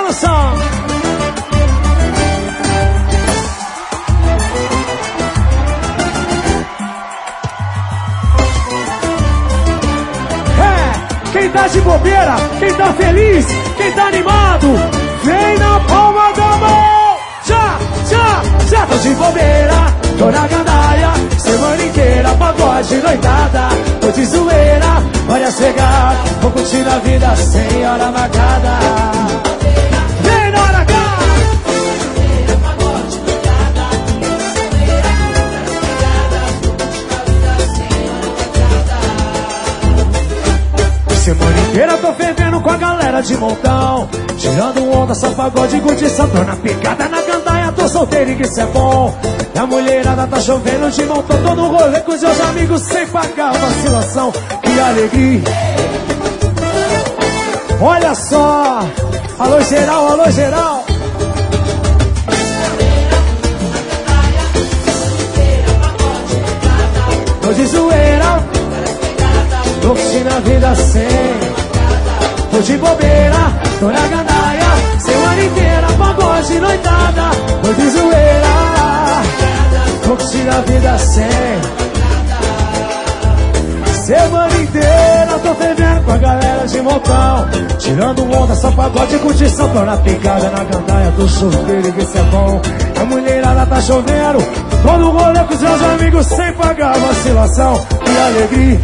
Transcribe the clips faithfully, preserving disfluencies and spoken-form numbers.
produção. É, quem tá de bobeira, quem tá feliz, quem tá animado, vem na palma da mão. Já, já, já tô de bobeira, tô na gandaia, semana inteira, pagode, noitada. Tô de zoeira, olha cegar, vou curtir a vida sem hora marcada. Vem na hora cá! Semana inteira tô fervendo com a galera de montão, tirando onda, só pagode, curtição. Tô na picada, na gandaia, tô solteiro e que isso é bom. A mulherada tá chovendo de montão, tô no rolê com seus amigos sem pagar vacilação. Que alegria! Olha só! Alô geral, alô geral! Tô de zoeira, tô curtindo a vida sem. Tô de bobeira, tô na gandaia, semana inteira, pagode, noitada. Tô de zoeira, tô curtindo a vida sem. Semana inteira tô fervendo com a galera de montão, tirando onda, só pagode e curtição. Tô na picada, na gandaia, tô solteiro e que isso é bom. A mulherada tá chovendo, tô no rolê com seus amigos sem pagar vacilação. Que alegria!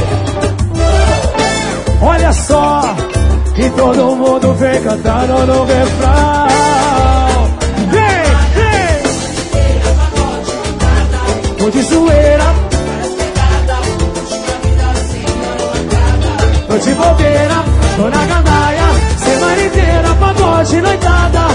Olha só, que todo mundo vem cantando no refrão. Vem, vem! Tô de zoeira, tô de bobeira, tô na gandaia, semana inteira, pagode, noitada.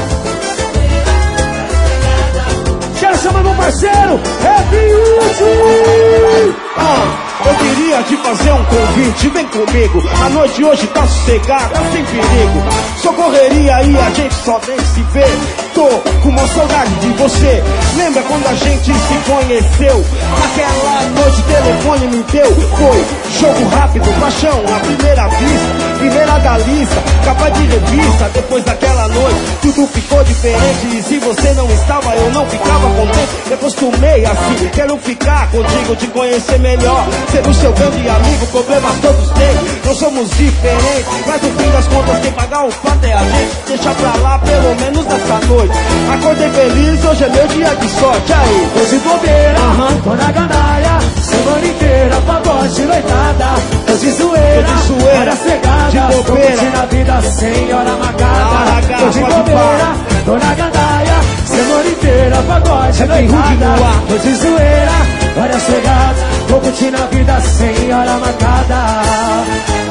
Quero chamar meu parceiro, é Biúcio! Ah, eu queria te fazer um convite, vem comigo. A noite hoje tá sossegada, sem perigo. Socorreria e a gente só nem se vê. Tô com uma saudade de você. Lembra quando a gente se conheceu? Naquela noite o telefone me deu. Foi jogo rápido, paixão, a primeira vista. Primeira da lista, capa de revista. Depois daquela noite, tudo ficou diferente. E se você não estava, eu não ficava contente. Me acostumei assim, quero ficar contigo, te conhecer melhor. Ser o seu grande amigo, problemas todos têm. Não somos diferentes, mas no fim das contas quem pagar o fato é a gente. Deixa pra lá pelo menos nessa noite. Acordei feliz, hoje é meu dia de sorte. Aí, tô de bobeira, uhum. Tô na gandaia, semana inteira, pagode, noitada. Tô de zoeira, tô de zoeira, olha cegada, de bobeira, tô curtindo a vida sem hora marcada. Tô de bobeira, tô na gandaia, semana inteira, pagode, noitada. Tô de zoeira, olha cegada, tô curtindo a vida sem hora marcada.